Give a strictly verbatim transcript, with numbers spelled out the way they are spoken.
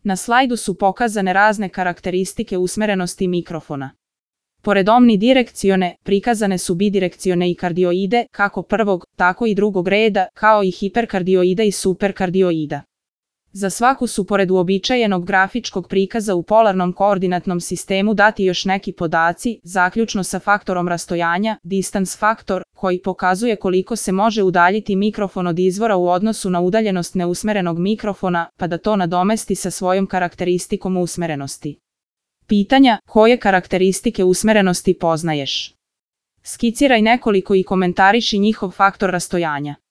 Na slajdu su pokazane razne karakteristike usmerenosti mikrofona. Pored omnidirekcione, prikazane su bidirekcione i kardioide, kako prvog, tako i drugog reda, kao i hiperkardioida i superkardioida. Za svaku su pored uobičajenog grafičkog prikaza u polarnom koordinatnom sistemu dati još neki podaci, zaključno sa faktorom rastojanja, distance faktor, koji pokazuje koliko se može udaljiti mikrofon od izvora u odnosu na udaljenost neusmerenog mikrofona, pa da to nadomesti sa svojom karakteristikom usmerenosti. Pitanja: koje karakteristike usmerenosti poznaješ? Skiciraj nekoliko i komentariši njihov faktor rastojanja.